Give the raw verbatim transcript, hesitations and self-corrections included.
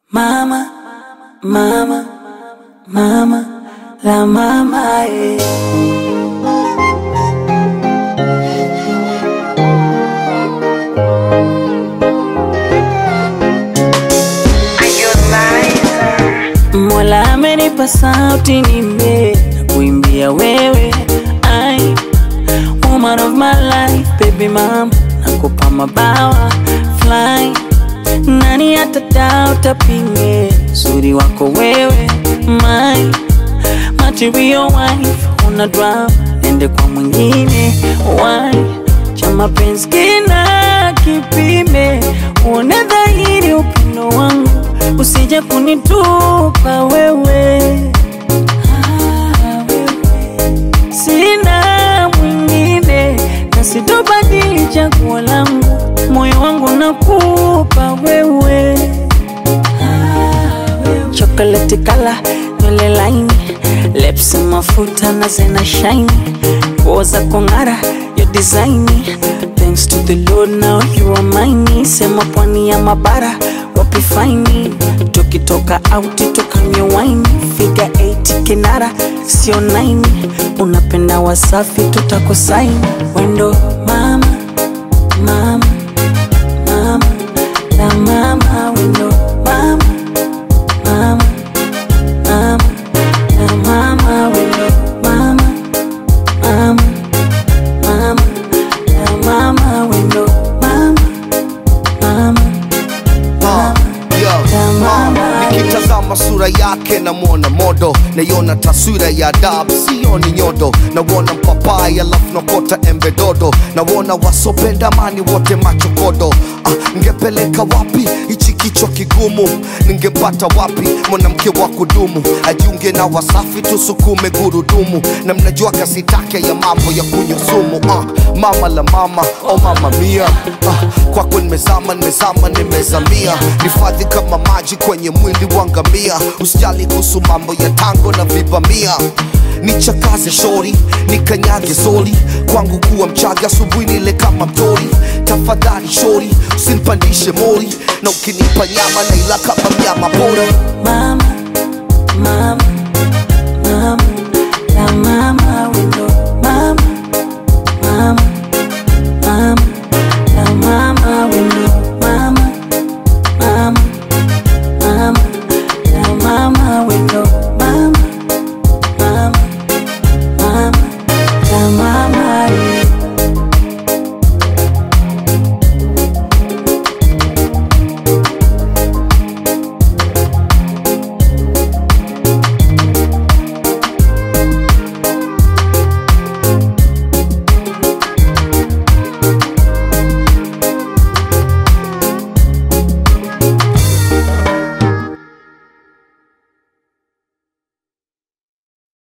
Mama, mama, mama, la mama, eh. Mola amenipa sauti nime na kuimbia wewe, I woman of my life, baby mama, nakupa mabawa fly. Nani atadao tapinge uzuri wako wewe, my material wife. Una drama nende kwa mwingine, why cha mapenzi kina kipime. Uone dhahiri upendo wangu, usije kunitupa wewe. Ah, wewe sina mwingine na sitobadili chaguo langu, moyo wangu nakupa wewe. Ah, wewe chocolate color, nywele laini, lips mafuta na zena shine, nguo za kung'ara your design. Thanks to the Lord now you are mine. Sema pwani ya mabara wapi fine, tukitoka out tukanywe wine. Figure eight kinara sio nine, unapenda Wasafi tutakusaini. Wendo mama, mama, mama, la mama. Wendo mama, mama, mama, la mama. Wendo mama, mama, mama, la mama. Wendo mama, mama, nikitazama sura yake na mwona modo, naiona taswira ya adabu sioni nyodo. Nawona mpapai alafu nakota embe dodo, nawona wasopenda amani wote machokodo. Ah, ngepeleka wapi ichi kichwa kigumu? Ningepata wapi mwanamke wa kudumu? Ajiunge na Wasafi tusukume gurudumu, na mnajua kasi take ya mambo ya kunywa sumu. Ah, mama la mama, oh mama mia. Ah, kwako nimezama nimezama nimezamia, nifadhi kama maji kwenye mwili wangamia. Usijali kuhusu mambo ya tango na vibamia, nichakaze shori nikanyage soli. Kwangu kuwa mchaga asubuhi nile kama mtori. Tafadhali shori usinipandishe mori, na ukinipa nyama na ila kama mnyama pori. Mama, mama, mama, la mama. Wendo